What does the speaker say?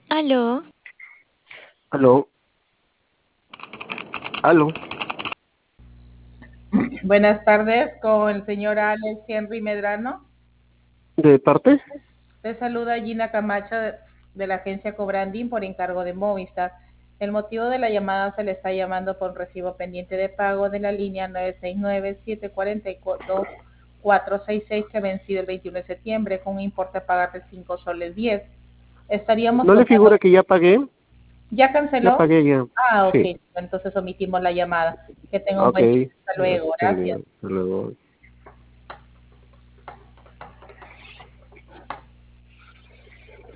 Aló, Aló, aló, Buenas tardes con el señor Alex Henry Medrano. ¿de parte? Te saluda Gina Camacho de la agencia Cobranding por encargo de Movistar. El motivo de la llamada se le está llamando por un recibo pendiente de pago de la línea 969-742-466 que ha vencido el 21 de septiembre con un importe a pagar de 5 soles 10. Estaríamos ¿No le tomando... figura que ya pagué? ¿Ya Ya canceló? pagué ya. Ah, Sí, ok. Entonces omitimos la llamada. Que tenga un ok. buen día. Hasta luego. Hasta Gracias. luego. Hasta luego.